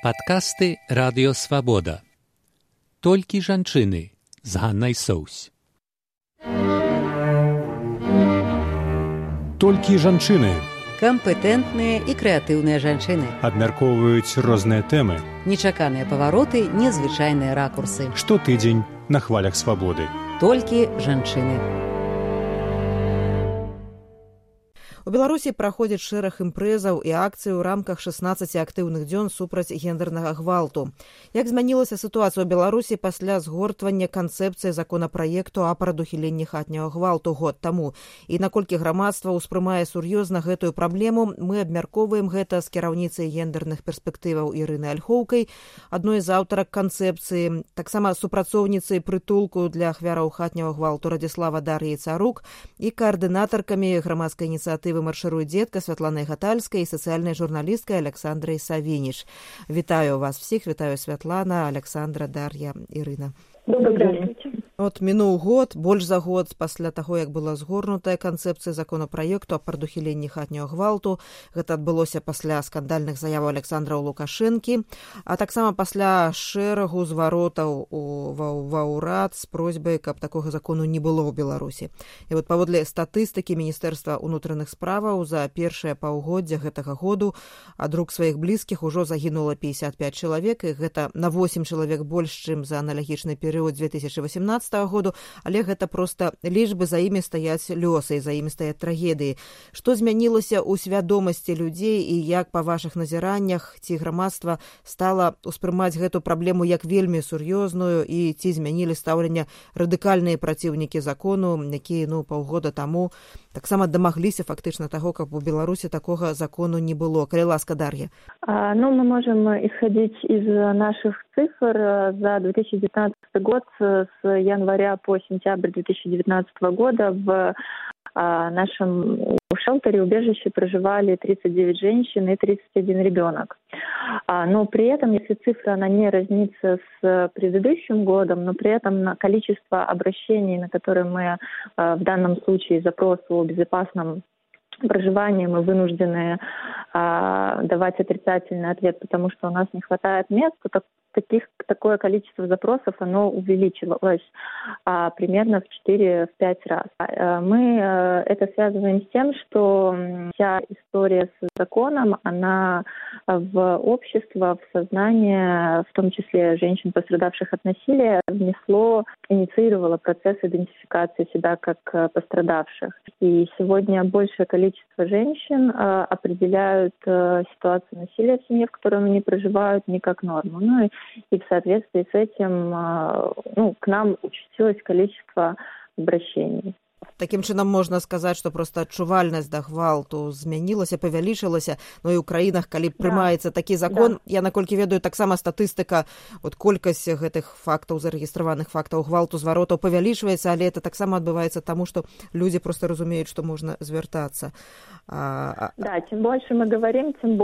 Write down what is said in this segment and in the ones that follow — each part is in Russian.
Падкасты Радыё Свабода. Толькі жанчыны з Ганнай Соўсь. Толькі жанчыны. Кампетэнтныя і крэатыўныя жанчыны. Абмяркоўваюць розныя тэмы. Нечаканыя павароты, незвычайныя ракурсы. Штотыдзень на хвалях свабоды. Толькі жанчыны. У Беларусі праходзіць шэраг імпрэзаў і акцый у рамках 16 актыўных дзён супраць гендэрнага гвалту. Як змянілася сітуацыя ў Беларусі пасля згортвання канцэпцыі законапраекту о прадухіленні хатняга гвалту год таму? І наколькі грамадства ўспрымае сур'ёзна гэтую праблему, мы абмяркоўваем гэта з кіраўніцай гендэрных перспектываў Ірынай Альхоўкай, адной з аўтарак канцэпцыі, таксама супрацоўніцай прытулку для ахвяраў хатняга гвалту Радзіслава Дар'яй Царук і каардынатаркамі грамадскай ініцыятывы «Маршируй, детка» Святланой Гатальской и социальной журналисткой Александрой Савиниш. Вітаю вас всіх, вітаю Святлана, Александра, Дар'я, Ірына. Добрый день. От мінуў год, больш за год пасля таго, як была згорнутая канцэпцыя законапраекту о прадухіленні хатняга гвалту. Гэта адбылося пасля скандальных заяваў Александра Лукашэнкі, а таксама пасля шэрагу зваротаў ва ўрад з просьбай, каб такога закону не было ў Беларусі. І вот паводле статыстыкі Міністэрства ўнутраных справаў за першае паўгоддзя гэтага году ад рук сваіх блізкіх ужо загінула 55 чалавек, і гэта на 8 чалавек больш, чым за аналагічны перыяд 2018 году, але гэта проста лічбы, за імі стаяць лёсы, за імі стаяць трагедыі. Што змянілася ў свядомасці людзей і як па вашых назіраннях ці грамадства стала ўспрымаць гэту праблему як вельмі сур'ёзную і ці змянілі стаўленне радыкальныя праціўнікі закону, якія паўгода таму таксама дамагліся фактычна таго, каб у Беларусі такога закону не было. Калі ласка, Дар'я. Мы можем исходить из наших цифр за 2019 год с января по сентябрь 2019 года в нашем шелтере, убежище проживали 39 женщин и 31 ребенок. Но при этом, если цифра она не разнится с предыдущим годом, но при этом количество обращений, на которые мы в данном случае запрос о безопасном проживании мы вынуждены давать отрицательный ответ, потому что у нас не хватает мест, то такое количество запросов оно увеличилось примерно в 4-5 раз. Мы это связываем с тем, что вся история с законом, она в общество, в сознание, в том числе женщин, пострадавших от насилия, инициировало процесс идентификации себя как пострадавших. И сегодня большее количество женщин определяют ситуацию насилия в семье, в которой они проживают, не как норму. И в соответствии с этим к нам участилось количество обращений. Такім чынам можна сказаць, што проста адчувальнасць да гвалту змянілася, павялічылася, і ў краінах, калі прымаецца такі закон, я наколькі ведаю, таксама статыстыка, колькасць гэтых фактаў, зарэгістраваных фактаў гвалту, зваротаў павялічваецца, але это таксама адбываецца таму, што людзі проста разумеюць, што можна звяртацца. Да, чем больше мы говорим, тем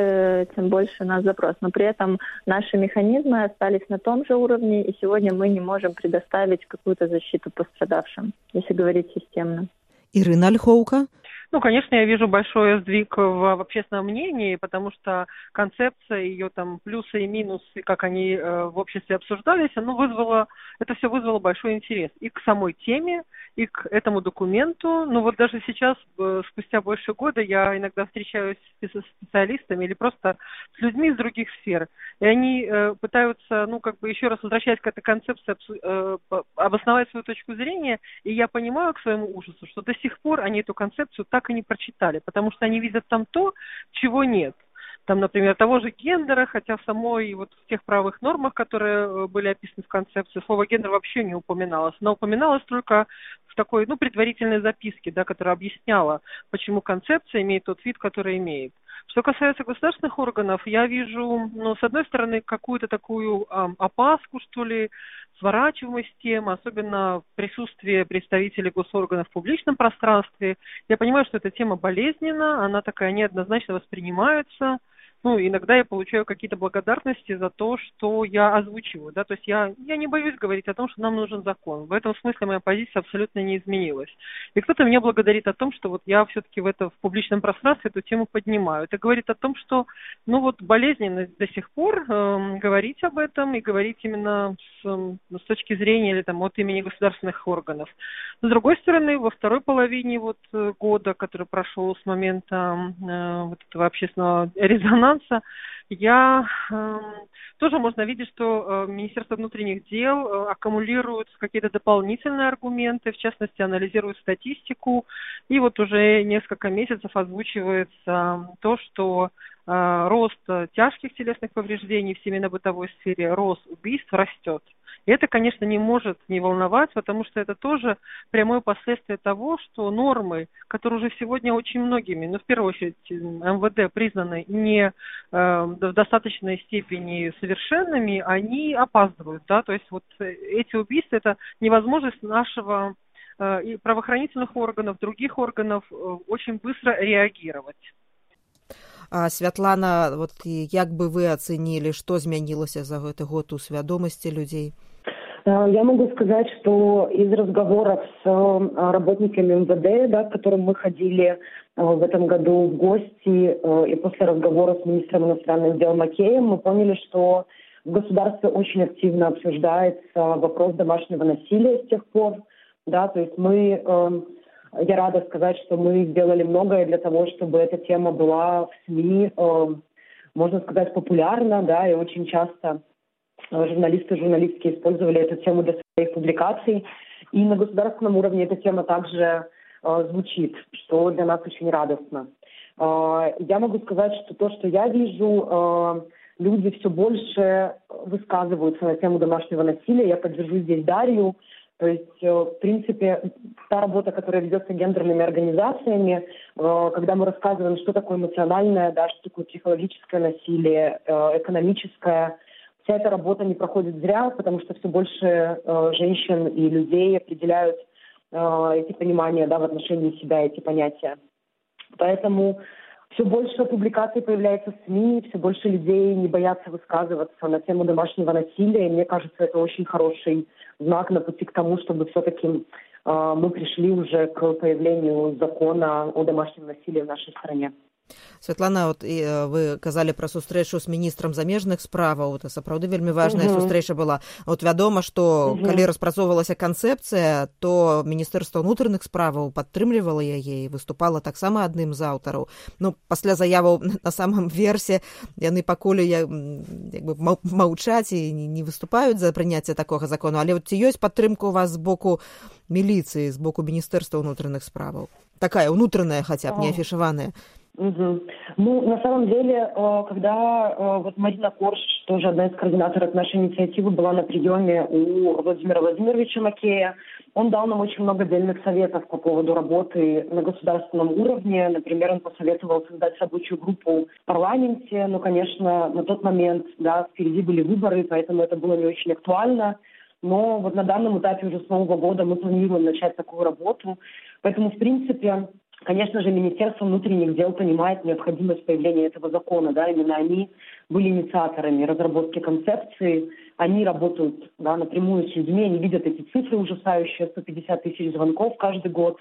больше нас запрос. Но при этом наши механизмы остались на том же уровне, и сегодня мы не можем предоставить какую-то защиту пострадавшим, если говорить системно. Ирина Ольхоўка. Конечно, я вижу большой сдвиг в общественном мнении, потому что концепция, ее там плюсы и минусы, как они в обществе обсуждались, это все вызвало большой интерес и к самой теме, и к этому документу. Даже сейчас, спустя больше года, я иногда встречаюсь с специалистами или просто с людьми из других сфер, и они пытаются, еще раз возвращаясь к этой концепции, обосновать свою точку зрения, и я понимаю к своему ужасу, что до сих пор они эту концепцию так и не прочитали, потому что они видят там то, чего нет. Там, например, того же гендера, хотя в самой в тех правовых нормах, которые были описаны в концепции, слово гендер вообще не упоминалось. Оно упоминалось только в такой, предварительной записке, которая объясняла, почему концепция имеет тот вид, который имеет. Что касается государственных органов, я вижу, с одной стороны, какую-то такую опаску, что ли, сворачиваемость темы, особенно в присутствии представителей госорганов в публичном пространстве. Я понимаю, что эта тема болезненна, она такая неоднозначно воспринимается, иногда я получаю какие-то благодарности за то, что я озвучиваю, да, то есть я не боюсь говорить о том, что нам нужен закон. В этом смысле моя позиция абсолютно не изменилась. И кто-то меня благодарит о том, что вот я все-таки в публичном пространстве эту тему поднимаю. Это говорит о том, что, болезненно до сих пор говорить об этом и говорить именно с точки зрения или от имени государственных органов. С другой стороны, во второй половине года, который прошел с момента этого общественного резонанса, тоже можно видеть, что Министерство внутренних дел аккумулирует какие-то дополнительные аргументы, в частности, анализирует статистику, и уже несколько месяцев озвучивается то, что рост тяжких телесных повреждений в семейно-бытовой сфере, рост убийств растет. И это, конечно, не может не волновать, потому что это тоже прямое последствие того, что нормы, которые уже сегодня очень многими, в первую очередь МВД, признаны не в достаточной степени совершенными, они опаздывают. Да? То есть эти убийства – это невозможность нашего и правоохранительных органов, других органов очень быстро реагировать. Святлана, як бы вы оценили, что изменилось за этот год у свядомости людей? Я могу сказать, что из разговоров с работниками МВД, к которым мы ходили в этом году в гости, и после разговора с министром иностранных дел Макеем, мы поняли, что в государстве очень активно обсуждается вопрос домашнего насилия с тех пор. Да, то есть я рада сказать, что мы сделали многое для того, чтобы эта тема была в СМИ, можно сказать, популярна, да, и очень часто журналисты и журналистки использовали эту тему для своих публикаций. И на государственном уровне эта тема также звучит, что для нас очень радостно. Я могу сказать, что то, что я вижу, люди все больше высказываются на тему домашнего насилия. Я поддержу здесь Дарью. То есть, в принципе, та работа, которая ведется гендерными организациями, когда мы рассказываем, что такое эмоциональное, да, что такое психологическое насилие, экономическое, вся эта работа не проходит зря, потому что все больше женщин и людей определяют эти понимания, да, в отношении себя, эти понятия. Поэтому все больше публикаций появляется в СМИ, все больше людей не боятся высказываться на тему домашнего насилия. И мне кажется, это очень хороший знак на пути к тому, чтобы все-таки мы пришли уже к появлению закона о домашнем насилии в нашей стране. Святлана, вы казалі пра сустрэчу з міністрам замежных справаў, это сапраўды вельмі важная сустрэча была. Вядома, што калі распрацоўвалася канцэпцыя, то Міністэрства ўнутраных справаў падтрымлівала яе і выступала таксама адным з аўтараў. Пасля заяваў на самом версе яны пакуль маўчаць і не выступаюць за прыняцце такога закону, але ці ёсць падтрымка у вас з боку міліцыі, з боку Міністэрства ўнутраных справаў? Такая ўнутраная хотя бы, не афішаваная. На самом деле, когда Марина Корж, тоже одна из координаторов нашей инициативы, была на приеме у Владимира Владимировича Макея, он дал нам очень много дельных советов по поводу работы на государственном уровне. Например, он посоветовал создать рабочую группу в парламенте. Конечно, на тот момент, да, впереди были выборы, поэтому это было не очень актуально. Но на данном этапе уже с Нового года мы планируем начать такую работу. Поэтому, в принципе, конечно же, Министерство внутренних дел понимает необходимость появления этого закона. Да, именно они были инициаторами разработки концепции. Они работают, да, напрямую с людьми, они видят эти цифры ужасающие, 150 тысяч звонков каждый год.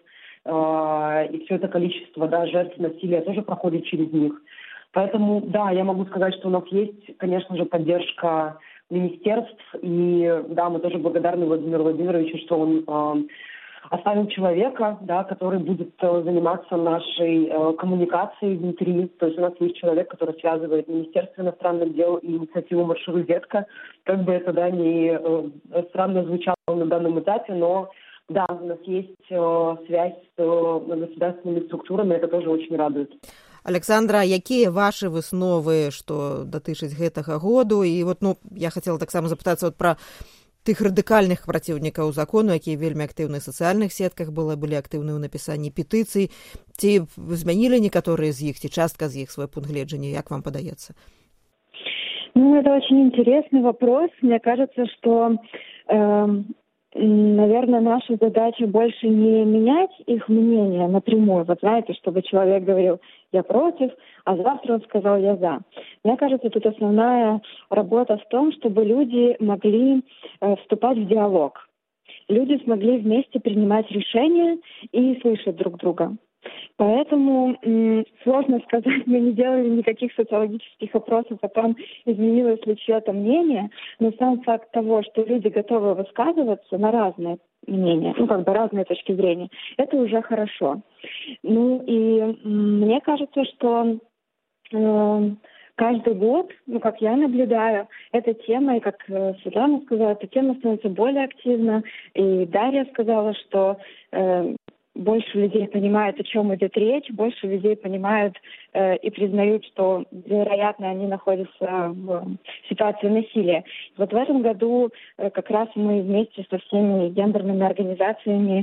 И все это количество, да, жертв насилия тоже проходит через них. Поэтому, да, я могу сказать, что у нас есть, конечно же, поддержка министерств. И, да, мы тоже благодарны Владимиру Владимировичу, что он оставил человека, да, который будет заниматься нашей коммуникацией внутри. То есть у нас есть человек, который связывает Министерство иностранных дел и инициативу «Маршируй, детка». Как бы это, да, не странно звучало на данном этапе, но да, у нас есть связь с государственными структурами, это тоже очень радует. Александра, якія ваши высновы, што датычыць гэтага году? І я хацела таксама запытацца пра тых радыкальных праціўнікаў закону, якія вельмі актыўны ў сацыяльных сетках былі актыўны ў напісанні петыцый. Ці змянілі некаторыя з іх, ці частка з іх свой пункт гледжання? Як вам падаецца? Это очень интересный вопрос. Мне кажется, что Наверное, наша задача больше не менять их мнение напрямую. Вот знаете, чтобы человек говорил «я против», а завтра он сказал «я за». Мне кажется, тут основная работа в том, чтобы люди могли вступать в диалог. Люди смогли вместе принимать решения и слышать друг друга. Поэтому сложно сказать, мы не делали никаких социологических опросов о том, изменилось ли чье-то мнение, но сам факт того, что люди готовы высказываться на разные мнения, разные точки зрения, это уже хорошо. И мне кажется, что каждый год, как я наблюдаю, эта тема, и как Светлана сказала, эта тема становится более активна. И Дарья сказала, что больше людей понимают, о чем идет речь, больше людей понимают и признают, что, вероятно, они находятся в ситуации насилия. Вот в этом году как раз мы вместе со всеми гендерными организациями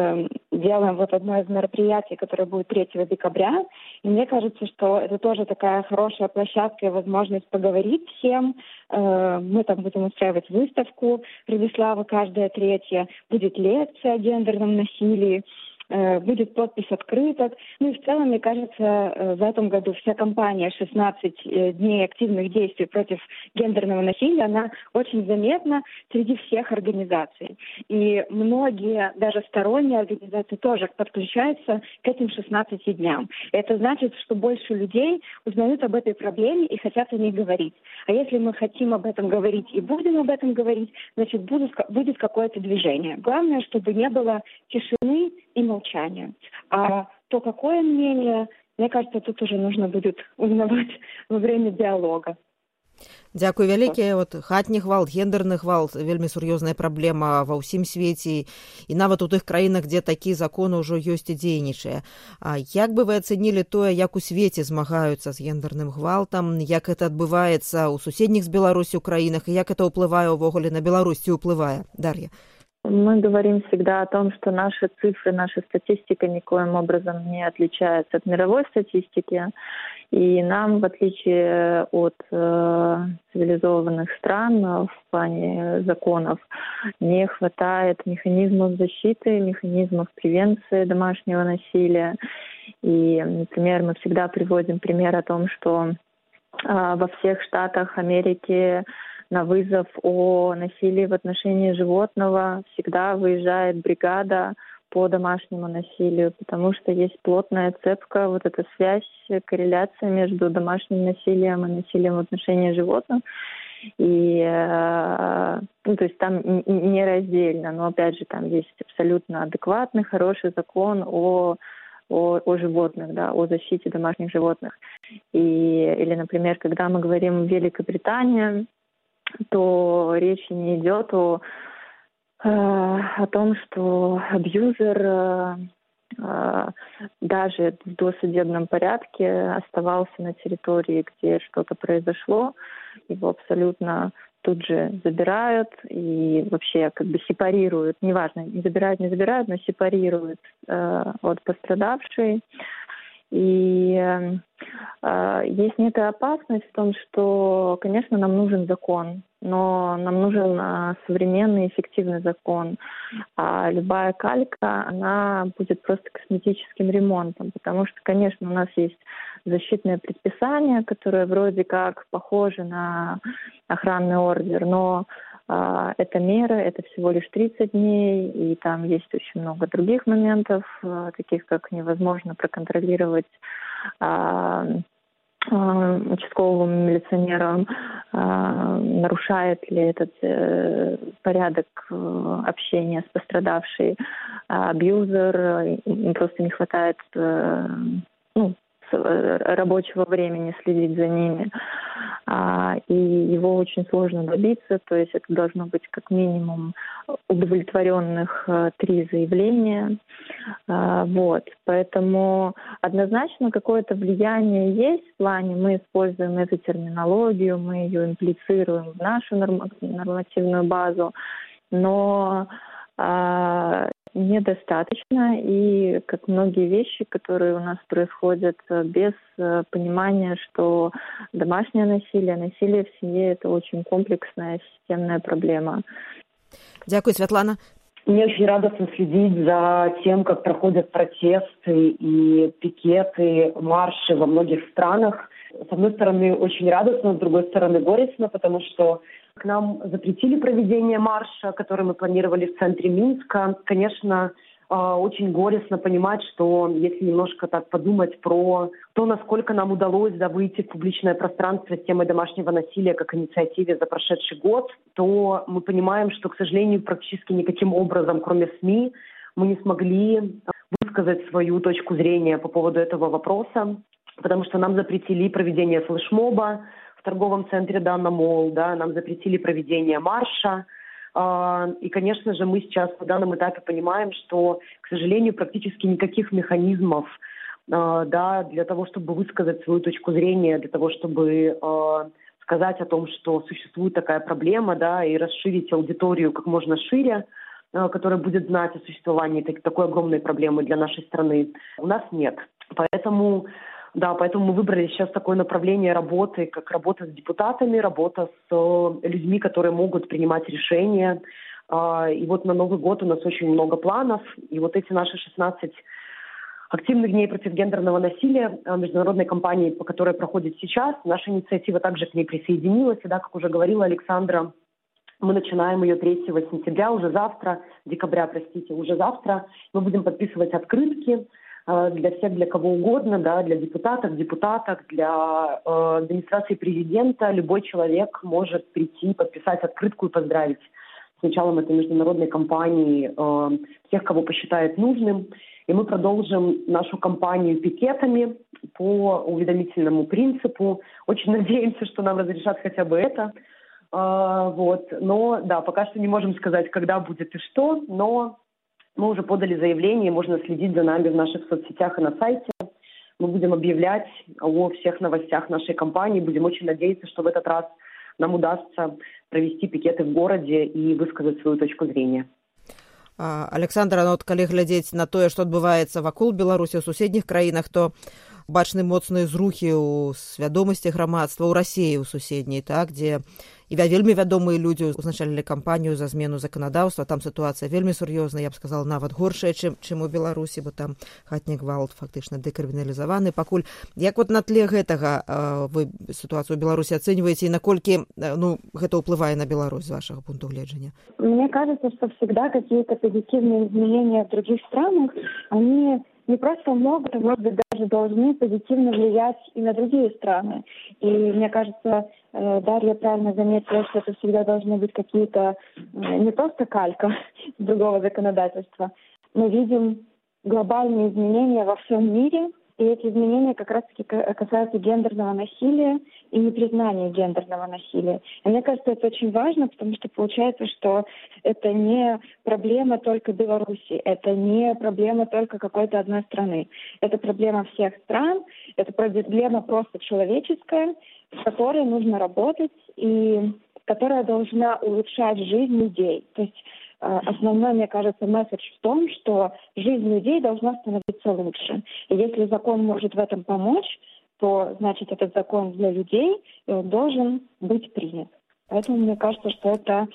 делаем одно из мероприятий, которое будет 3 декабря. И мне кажется, что это тоже такая хорошая площадка и возможность поговорить всем. Мы там будем устраивать выставку «Предислава каждая третья», будет лекция о гендерном насилии, будет подпись открыток. И в целом, мне кажется, в этом году вся кампания «16 дней активных действий против гендерного насилия», она очень заметна среди всех организаций. И многие, даже сторонние организации, тоже подключаются к этим 16 дням. Это значит, что больше людей узнают об этой проблеме и хотят о ней говорить. А если мы хотим об этом говорить и будем об этом говорить, значит, будет какое-то движение. Главное, чтобы не было тишины и молчания. А то, какое мнение, мне кажется, тут уже нужно будет узнавать во время диалога. Дзякуй вялікі. Хатні гвалт, гендерны гвалт вельмі сур'ёзная праблема ва ўсім свеце і нават у тых краінах, дзе такі законы ўжо ёсць і дзейнічае. Як бы вы ацэнілі тое, як у свеце змагаюцца з гендерным гвалтам, як гэта адбываецца ў суседніх з Беларусю краінах і як это ўплывае ўвогуле на Беларусь, ці ўплывае? Дар'я. Мы говорим всегда о том, что наши цифры, наша статистика никоим образом не отличается от мировой статистики. И нам, в отличие от цивилизованных стран в плане законов, не хватает механизмов защиты, механизмов превенции домашнего насилия. И, например, мы всегда приводим пример о том, что во всех штатах Америки на вызов о насилии в отношении животного всегда выезжает бригада по домашнему насилию, потому что есть плотная цепка, эта связь, корреляция между домашним насилием и насилием в отношении животных. И, то есть там нераздельно, но опять же там есть абсолютно адекватный, хороший закон о животных, да, о защите домашних животных. Или, например, когда мы говорим в Великобритании, то речи не идет о том, что абьюзер даже в досудебном порядке оставался на территории, где что-то произошло, его абсолютно тут же забирают и вообще сепарируют, неважно, не забирают, но сепарируют от пострадавшей. И есть некая опасность в том, что, конечно, нам нужен закон, но нам нужен современный эффективный закон. А любая калька, она будет просто косметическим ремонтом, потому что, конечно, у нас есть защитное предписание, которое вроде как похоже на охранный ордер, но эта мера, это всего лишь 30 дней, и там есть очень много других моментов, таких как невозможно проконтролировать участковым милиционером, нарушает ли этот порядок общения с пострадавшей абьюзер, просто не хватает рабочего времени следить за ними. И его очень сложно добиться, то есть это должно быть как минимум удовлетворенных 3 заявления. Поэтому однозначно какое-то влияние есть в плане, мы используем эту терминологию, мы ее имплицируем в нашу нормативную базу, но недостаточно, и как многие вещи, которые у нас происходят без понимания, что домашнее насилие, насилие в семье — это очень комплексная системная проблема. Дякую, Светлана. Мне очень радостно следить за тем, как проходят протесты и пикеты, марши во многих странах. С одной стороны, очень радостно, с другой стороны, горестно, потому что к нам запретили проведение марша, который мы планировали в центре Минска. Конечно, очень горестно понимать, что если немножко так подумать про то, насколько нам удалось выйти в публичное пространство с темой домашнего насилия как инициативе за прошедший год, то мы понимаем, что, к сожалению, практически никаким образом, кроме СМИ, мы не смогли высказать свою точку зрения по поводу этого вопроса, потому что нам запретили проведение флешмоба в торговом центре Дана Молл, нам запретили проведение марша. И, конечно же, мы сейчас на данном этапе понимаем, что, к сожалению, практически никаких механизмов для того, чтобы высказать свою точку зрения, для того, чтобы сказать о том, что существует такая проблема, и расширить аудиторию как можно шире, которая будет знать о существовании такой огромной проблемы для нашей страны, у нас нет. Поэтому мы выбрали сейчас такое направление работы, как работа с депутатами, работа с людьми, которые могут принимать решения. И вот на Новый год у нас очень много планов. И вот эти наши 16 активных дней против гендерного насилия международной кампании, по которой проходит сейчас, наша инициатива также к ней присоединилась. И как уже говорила Александра, мы начинаем ее 3 сентября, уже завтра, уже завтра. Мы будем подписывать открытки для всех, для кого угодно, для депутатов, депутаток, для администрации президента. Любой человек может прийти, подписать открытку и поздравить с началом этой международной кампании тех, кого посчитает нужным. И мы продолжим нашу кампанию пикетами по уведомительному принципу. Очень надеемся, что нам разрешат хотя бы это. Но пока что не можем сказать, когда будет и что, но мы уже подали заявление, можно следить за нами в наших соцсетях и на сайте. Мы будем объявлять о всех новостях нашей кампании. Будем очень надеяться, что в этот раз нам удастся провести пикеты в городе и высказать свою точку зрения. Александра, калі глядзець на тое, што адбываецца вакол Беларусі ў суседніх краінах, то бачны моцныя зрухі ў свядомасці грамадства ў Расіі ў суседняй, дзе і вельмі вядомыя людзі узначалілі кампанію за змену заканадаўства. Там сітуацыя вельмі сур'ёзная, я б сказала, нават горшая, чым у Беларусі, бо там хатні гвалт фактычна дэкрыміналізаваны пакуль. Як на тле гэтага вы сітуацыю ў Беларусі ацэньваеце і наколькі гэта ўплывае на Беларусь з вашага пункту гледжання? Мне кажется, что всегда какие-то позитивные изменения в других странах, они не просто могут, а может быть даже должны позитивно влиять и на другие страны. И мне кажется, Дарья правильно заметила, что это всегда должны быть какие-то не просто калька с другого законодательства. Мы видим глобальные изменения во всем мире, и эти изменения как раз-таки касаются гендерного насилия и непризнания гендерного насилия. И мне кажется, это очень важно, потому что получается, что это не проблема только Беларуси, это не проблема только какой-то одной страны. Это проблема всех стран, это проблема просто человеческая, с которой нужно работать и которая должна улучшать жизнь людей. То есть основной, мне кажется, месседж в том, что жизнь людей должна становиться лучше. И если закон может в этом помочь, то, значит, этот закон для людей, и он должен быть принят. Поэтому мне кажется, что это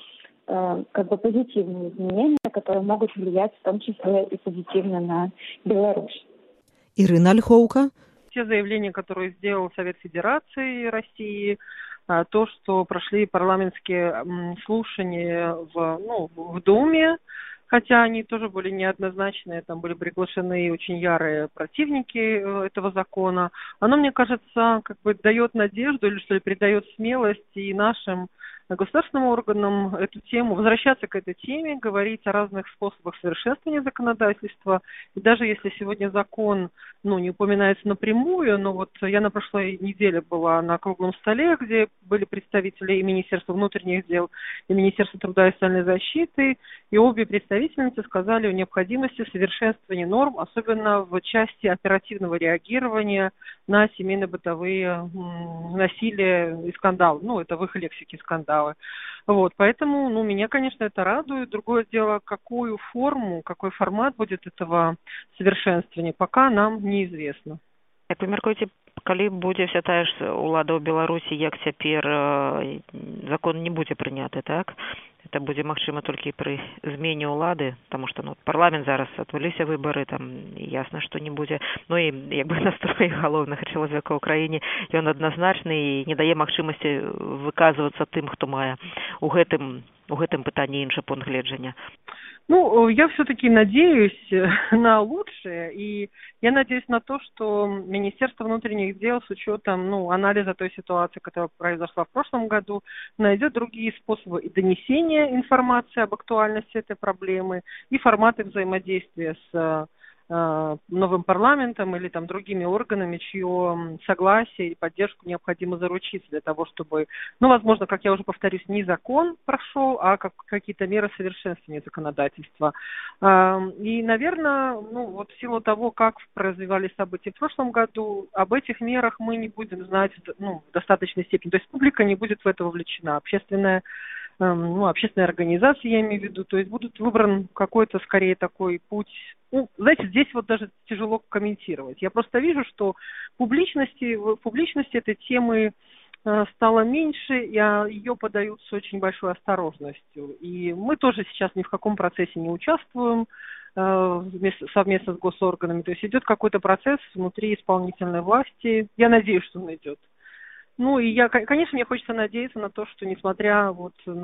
позитивные изменения, которые могут влиять в том числе и позитивно на Беларусь. Ирина Ольховка. Те заявления, которые сделал Совет Федерации России, то, что прошли парламентские слушания в Думе, хотя они тоже были неоднозначные, там были приглашены очень ярые противники этого закона, оно, мне кажется, дает надежду или, что ли, придает смелость и нашим государственным органам эту тему, возвращаться к этой теме, говорить о разных способах совершенствования законодательства. И даже если сегодня закон, не упоминается напрямую, но я на прошлой неделе была на круглом столе, где были представители и Министерства внутренних дел, и Министерства труда и социальной защиты, и обе представительницы сказали о необходимости совершенствования норм, особенно в части оперативного реагирования на семейно-бытовые насилия и скандалы. Это в их лексике скандалы. Поэтому, меня, конечно, это радует. Другое дело, какую форму, какой формат будет этого совершенствования, пока нам неизвестно. Як вы мяркуеце, калі будзе вся тая ж улада ў Беларусі, як цяпер, закон не будзе прыняты, так? это будзе магчыма толькі пры змене ўлады, таму што парламент зараз адбыліся выбары, там ясна, што не будзе. Ну і як бы настрой галоўнага чалавека ў краіне, ён адназначны і не дае магчымасці выказвацца тым, хто мае у гэтым пытанні іншы пункт гледжання. Ну, я все-таки надеюсь на лучшее, и я надеюсь на то, что Министерство внутренних дел с учетом анализа той ситуации, которая произошла в прошлом году, найдет другие способы и донесения информации об актуальности этой проблемы, и форматы взаимодействия с новым парламентом или там другими органами, чье согласие и поддержку необходимо заручиться для того, чтобы, возможно, как я уже повторюсь, не закон прошел, а какие-то меры совершенствования законодательства. И, наверное, в силу того, как развивались события в прошлом году, об этих мерах мы не будем знать в достаточной степени. То есть публика не будет в это вовлечена. Общественная организация, я имею в виду, то есть будет выбран какой-то, скорее, такой путь. Знаете, здесь даже тяжело комментировать. Я просто вижу, что в публичности этой темы стало меньше, и ее подают с очень большой осторожностью. И мы тоже сейчас ни в каком процессе не участвуем совместно с госорганами. То есть идет какой-то процесс внутри исполнительной власти. Я надеюсь, что он идет. И конечно, мне хочется надеяться на то, что несмотря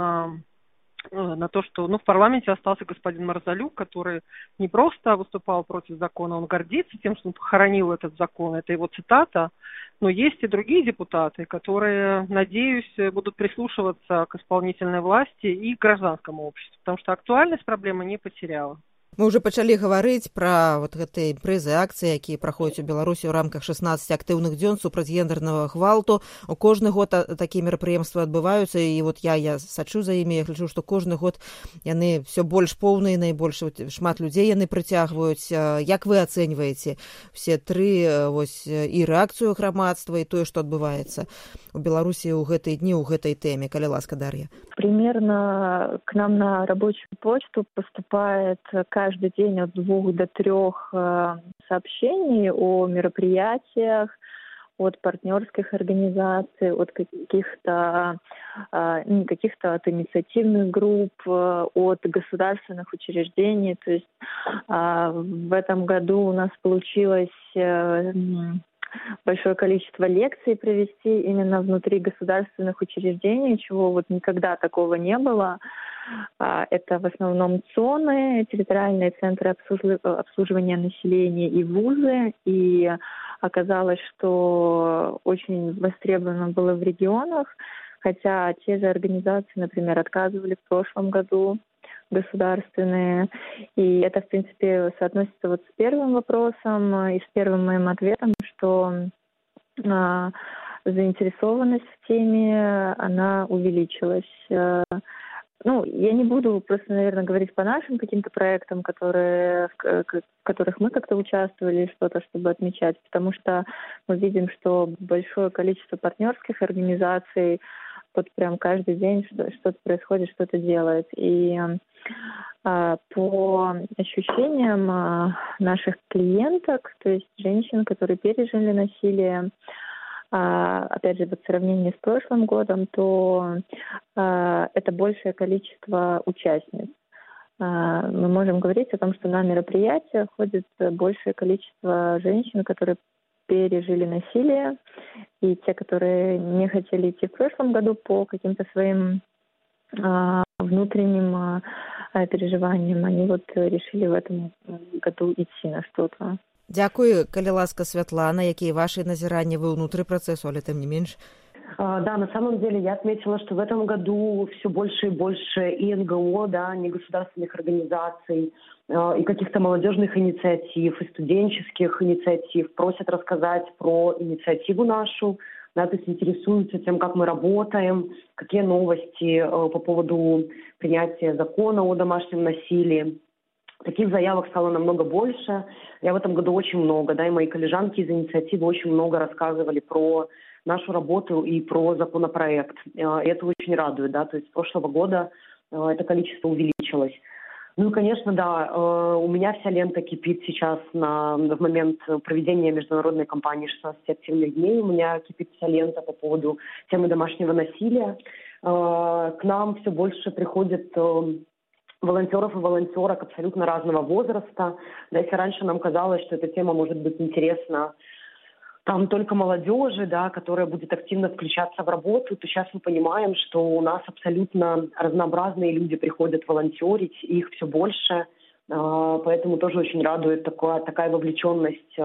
на то, что в парламенте остался господин Марзалюк, который не просто выступал против закона, он гордится тем, что он похоронил этот закон, это его цитата, но есть и другие депутаты, которые, надеюсь, будут прислушиваться к исполнительной власти и к гражданскому обществу, потому что актуальность проблемы не потеряла. Мы уже пачалі гаварыць пра гэтыя імпрэзы, акцыі, якія праходзяць у Беларусі ў рамках 16 актыўных дзён супраць гендэрнага гвалту. У кожны год такія мерапрыемствы адбываюцца, і я сачу за імі, я гляджу, што кожны год яны все больш поўныя, найбольш шмат людзей яны прыцягваюць. Як вы ацэньваеце все тры і рэакцыю грамадства, і тое, што адбываецца у Беларусі ў гэтыя дні, ў гэтай тэме? Калі ласка, Дар'я. Примерно к нам на рабочую почту поступает каждый день от 2 до 3 сообщений о мероприятиях, от партнерских организаций, от каких-то от инициативных групп, от государственных учреждений. То есть в этом году у нас получилось большое количество лекций провести именно внутри государственных учреждений, чего никогда такого не было. Это в основном ЦОНы, территориальные центры обслуживания населения и вузы. И оказалось, что очень востребовано было в регионах, хотя те же организации, например, отказывали в прошлом году, государственные. И это, в принципе, соотносится с первым вопросом и с первым моим ответом, что заинтересованность в теме, она увеличилась. Я не буду просто, наверное, говорить по нашим каким-то проектам, в которых мы как-то участвовали, что-то, чтобы отмечать, потому что мы видим, что большое количество партнерских организаций прям каждый день что-то происходит, что-то делает. И по ощущениям наших клиенток, то есть женщин, которые пережили насилие, опять же, в сравнении с прошлым годом, то это большее количество участниц. Мы можем говорить о том, что на мероприятия ходит большее количество женщин, которые пережили насилие, и те, которые не хотели идти в прошлом году по каким-то своим внутренним переживаниям, они решили в этом году идти на что-то. Дзякуй, калі ласка, Святлана, якія ваши назіранні, вы внутри процессу, але тем не меньше. Да, на самом деле я отметила, что в этом году все больше и больше и НГО, негосударственных организаций, и каких-то молодежных инициатив, и студенческих инициатив просят рассказать про инициативу нашу, то есть интересуются тем, как мы работаем, какие новости по поводу принятия закона о домашнем насилии. Таких заявок стало намного больше. Я в этом году очень много, и мои коллежанки из инициативы очень много рассказывали про нашу работу и про законопроект. И это очень радует, то есть с прошлого года это количество увеличилось. И, конечно, у меня вся лента кипит сейчас в момент проведения международной кампании 16 активных дней. У меня кипит вся лента по поводу темы домашнего насилия. К нам все больше приходит волонтеров и волонтерок абсолютно разного возраста. Да, если раньше нам казалось, что эта тема может быть интересна там только молодежи, да, которая будет активно включаться в работу, то сейчас мы понимаем, что у нас абсолютно разнообразные люди приходят волонтерить, их все больше, поэтому тоже очень радует такая вовлеченность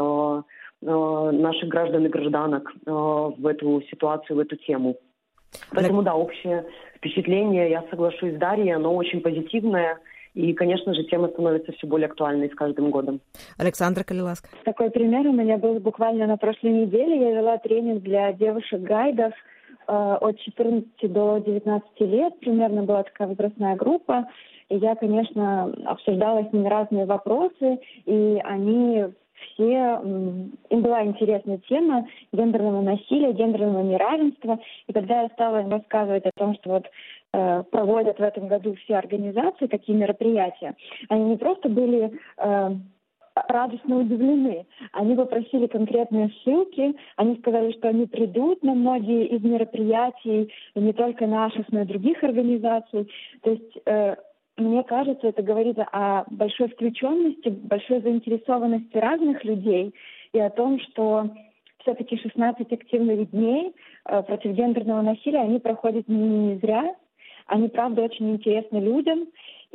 наших граждан и гражданок в эту ситуацию, в эту тему. Поэтому, да, общее впечатление, я соглашусь с Дарьей, оно очень позитивное. И, конечно же, тема становится все более актуальной с каждым годом. Александра Калиласка. Такой пример у меня был буквально на прошлой неделе. Я вела тренинг для девушек-гайдов от 14 до 19 лет. Примерно была такая возрастная группа. И я, конечно, обсуждала с ними разные вопросы. И они все... Им была интересна тема гендерного насилия, гендерного неравенства. И когда я стала им рассказывать о том, что вот проводят в этом году все организации такие мероприятия, они не просто были радостно удивлены, они попросили конкретные ссылки, они сказали, что они придут на многие из мероприятий, не только наших, но и других организаций. То есть, мне кажется, это говорит о большой включенности, большой заинтересованности разных людей и о том, что все-таки 16 активных дней против гендерного насилия, они проходят не зря. Они, правда, очень интересны людям,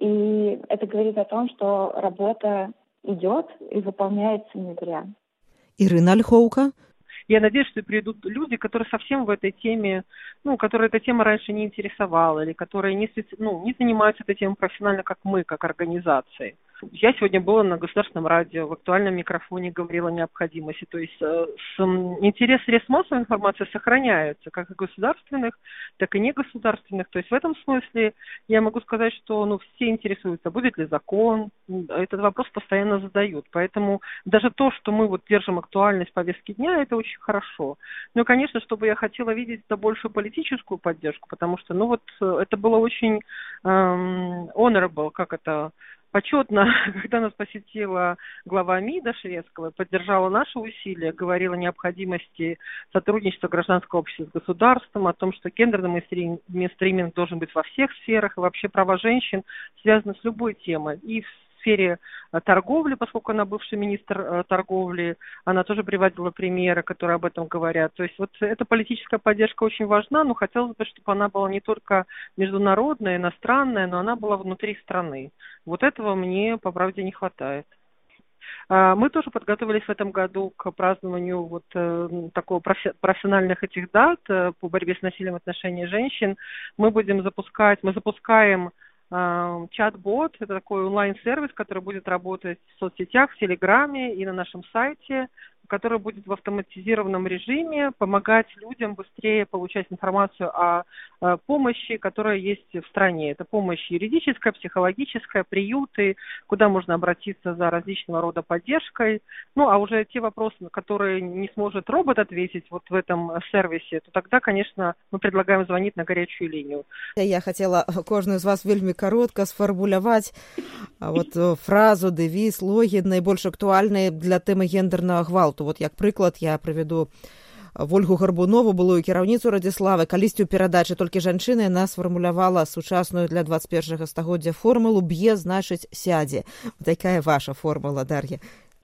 и это говорит о том, что работа идет и выполняется не зря. Ирина Ольховка. Я надеюсь, что придут люди, которые совсем в этой теме, которые эта тема раньше не интересовала, или которые не занимаются этой темой профессионально, как мы, как организации. Я сегодня была на государственном радио, в актуальном микрофоне говорила о необходимости. То есть интерес средств массовой информации сохраняется, как и государственных, так и негосударственных. То есть в этом смысле я могу сказать, что все интересуются, будет ли закон. Этот вопрос постоянно задают. Поэтому даже то, что мы держим актуальность повестки дня, это очень хорошо. Но, конечно, чтобы я хотела видеть это большую политическую поддержку, потому что это было очень honorable, почетно, когда нас посетила глава МИДа шведского, поддержала наши усилия, говорила о необходимости сотрудничества гражданского общества с государством, о том, что гендерный мейнстриминг должен быть во всех сферах, и вообще права женщин связаны с любой темой. И в сфере торговли, поскольку она бывший министр торговли, она тоже приводила примеры, которые об этом говорят. То есть эта политическая поддержка очень важна, но хотелось бы, чтобы она была не только международная, иностранная, но она была внутри страны. Этого мне, по правде, не хватает. Мы тоже подготовились в этом году к празднованию такого профессиональных этих дат по борьбе с насилием в отношении женщин. Мы запускаем чат-бот, это такой онлайн-сервис, который будет работать в соцсетях, в Телеграме и на нашем сайте, который будет в автоматизированном режиме помогать людям быстрее получать информацию о помощи, которая есть в стране. Это помощь юридическая, психологическая, приюты, куда можно обратиться за различного рода поддержкой. А уже те вопросы, на которые не сможет робот ответить в этом сервисе, то тогда, конечно, мы предлагаем звонить на горячую линию. Я хотела кожную з вас вельмі коротко сфармуляваць фразу, дэвіз, логін найбольш актуальны для тэмы гендернага гвалту. Як прыклад я прывяду Вольгу Гарбунову, былую кіраўніцу Радзіславы. Калісьці ў перадачы «Толькі жанчыны» яна сфармулявала сучасную для 21 стагоддзя формулу «б'е, значыць, сядзе». Такая ваша формула, Дарья.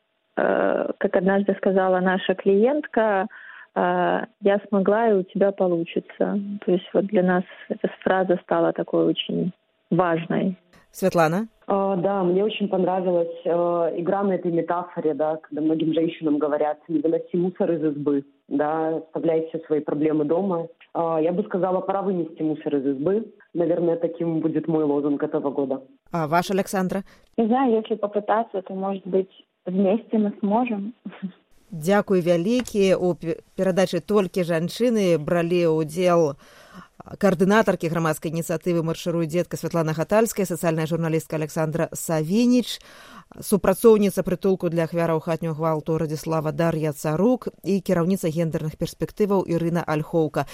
Как однажды сказала наша клиентка, я смогла, и у тебя получится. То есть для нас эта фраза стала такой очень важной. Светлана? Да, мне очень понравилась игра на этой метафоре, да, когда многим женщинам говорят: не выноси мусор из избы, да, оставляй все свои проблемы дома. Я бы сказала, пора вынести мусор из избы. Наверное, таким будет мой лозунг этого года. А ваш, Александра? Не знаю, если попытаться, то, может быть, вместе мы сможем. Дзякуй вялікі. У перадачы «Толькі жанчыны» бралі ўдзел координаторки громадской инициативы «Маршируй, детка» Светлана Гатальская, социальная журналистка Александра Савинич, супрацоўніца прытулку для ахвяраў хатняга гвалту Радзіслава Дар'я Царук и кіраўніца гендерных перспектываў Ирина Ольховка.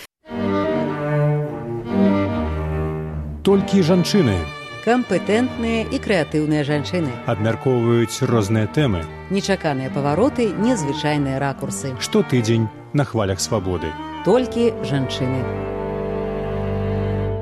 Толькі жанчыны. Кампетэнтныя і крэатыўныя жанчыны. Абмяркоўваюць розныя тэмы. Нечаканыя павароты, незвычайныя ракурсы. Штотыдзень на хвалях свабоды. Толькі жанчыны.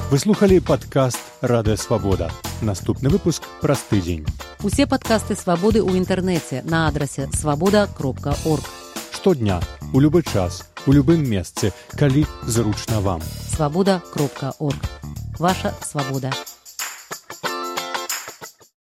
Вы слухали падкаст «Радыё Свабода». Наступны выпуск праз тыдзень. Усе падкасты «Свабоды» ў інтэрнэце на адрасе свабода.орг. Штодня, у любы час, у любым месцы, калі зручна вам. Свабода.орг. Ваша свабода.